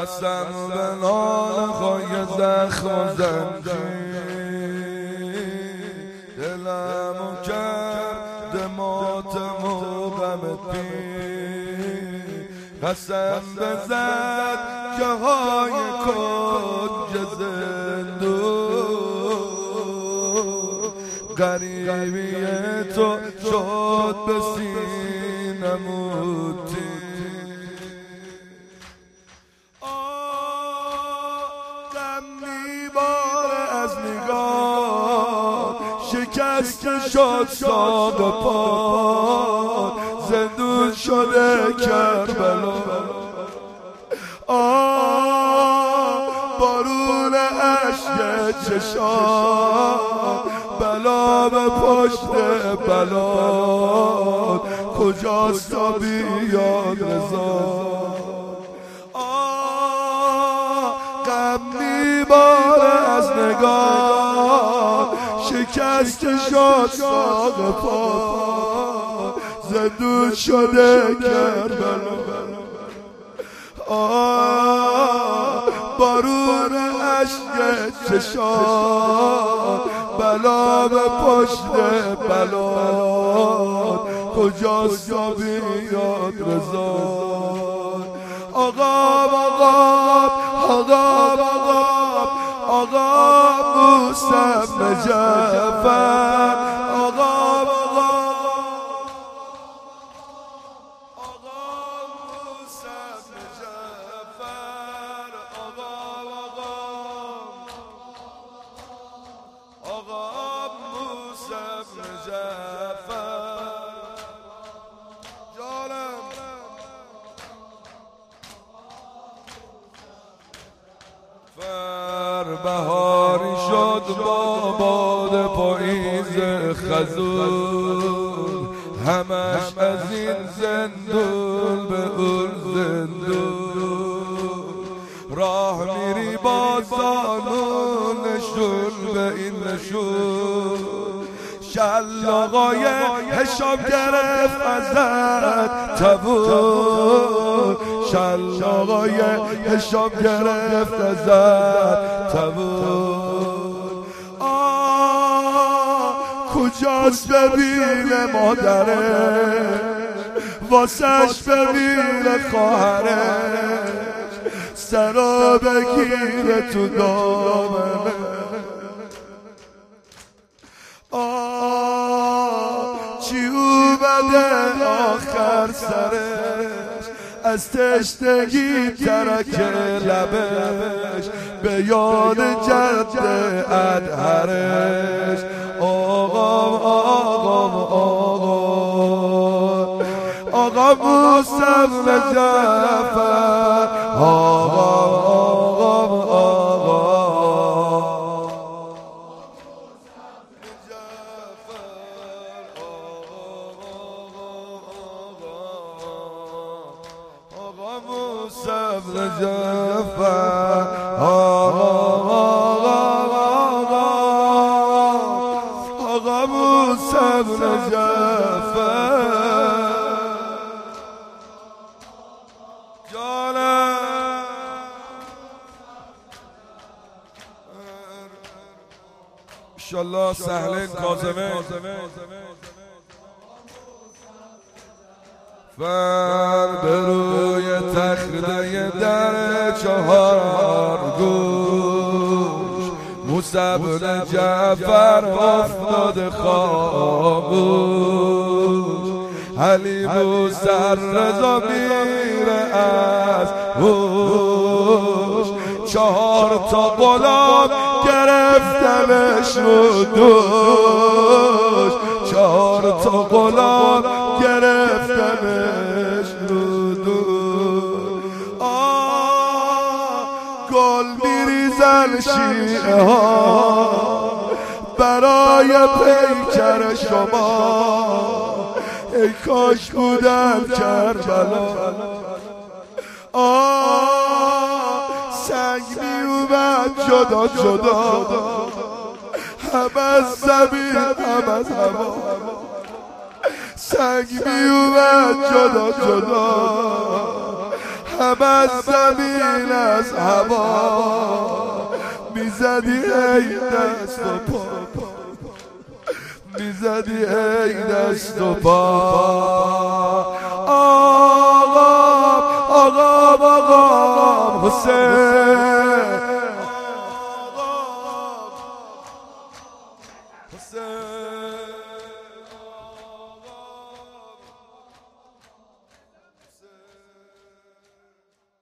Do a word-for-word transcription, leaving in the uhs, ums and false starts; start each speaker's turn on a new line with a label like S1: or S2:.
S1: قسم به نان خواهی زخم و زنجیر دلمو کرد ماتم و غم پیر قسم بزد که های کنج زندون غریبی تو شد به سینمون شکست شد ساق پا زندون شده کربلا آه بارون عشق چشام بلا به پشت بلا کجاست تا بیاد رضا آه غم میباره از نگاه شکست شد ساق پا زندون شده کربلا آه بارون عشق چشام بلا به پشت بلا کجاست تا بیاد رضا آقا آقا آقا آقا موسم جعفر آقا آقا آقا موسم جعفر آقا آقا آقا موسم جعفر جانم بهاری شد با باد پاییز خزون همش از این زندون به اون زندون راه میری با زانون نشون به این نشون شلاقای حشام گرفت ازت تبون شلاقای حشام گرفت ازت تبون آه کجاست ببینه مادرش واسش ببینه خواهرش سرا بگیره تو دامنه آه چی اومده آخر سرش از تشنگی ترک لبش به یاد جد ادهرش آقا آقا آقا آقا موسم جعفر آقا موسم جعفر آقا آقا موسم جعفر جانم انشالله سهل کاظمه فر به روی تخته در چهار گوش موسی بن جعفر افتاد خاموش علی موسی رضا میره از هوش چهار تا غلام گرفتمش رو دوش چهار تا غلام گرفتمش رو دوش آه گل میریزن شیعه ها برای پیکر شما ای کاش بودم کربلا آه سنگ می اومد جدا جدا هم از زمین هم از هوا سنگ می اومد جدا جدا هم از زمین از هوا میزدی ای دست و پا میزدی ای دست و پا آقام آقام آقام حسین حسین